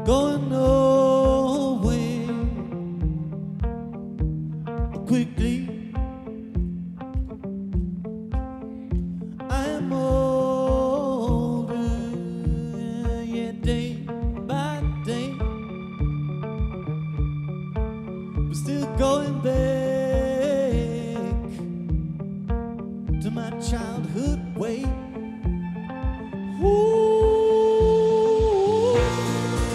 going away quickly. I am older, yeah, day by day, but still going back to my childhood way.